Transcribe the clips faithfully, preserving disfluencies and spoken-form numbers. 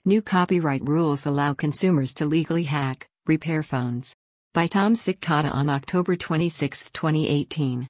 New copyright rules allow consumers to legally hack, repair phones. By Tom Sitkata on October twenty-sixth, twenty eighteen.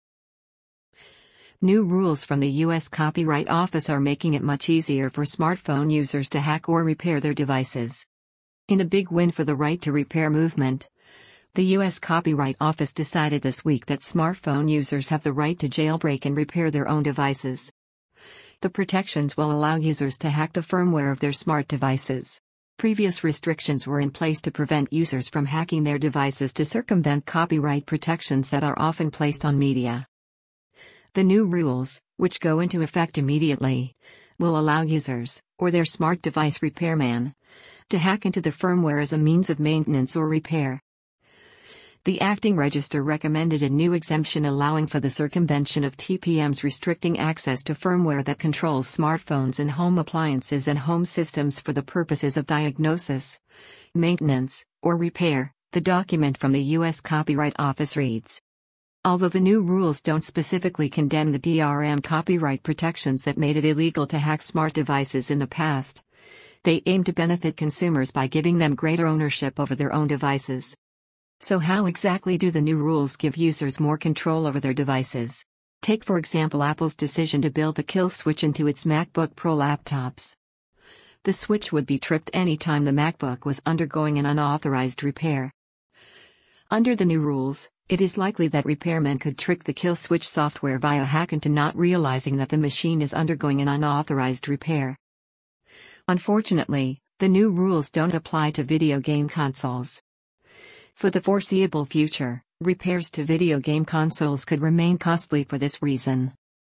New rules from the U S Copyright Office are making it much easier for smartphone users to hack or repair their devices. In a big win for the right to repair movement, the U S Copyright Office decided this week that smartphone users have the right to jailbreak and repair their own devices. The protections will allow users to hack the firmware of their smart devices. Previous restrictions were in place to prevent users from hacking their devices to circumvent copyright protections that are often placed on media. The new rules, which go into effect immediately, will allow users, or their smart device repairman, to hack into the firmware as a means of maintenance or repair. The Acting Register recommended a new exemption allowing for the circumvention of T P Ms restricting access to firmware that controls smartphones and home appliances and home systems for the purposes of diagnosis, maintenance, or repair, the document from the U S Copyright Office reads. Although the new rules don't specifically condemn the D R M copyright protections that made it illegal to hack smart devices in the past, they aim to benefit consumers by giving them greater ownership over their own devices. So how exactly do the new rules give users more control over their devices? Take for example Apple's decision to build the kill switch into its MacBook Pro laptops. The switch would be tripped anytime the MacBook was undergoing an unauthorized repair. Under the new rules, it is likely that repairmen could trick the kill switch software via hack into not realizing that the machine is undergoing an unauthorized repair. Unfortunately, the new rules don't apply to video game consoles. For the foreseeable future, repairs to video game consoles could remain costly for this reason.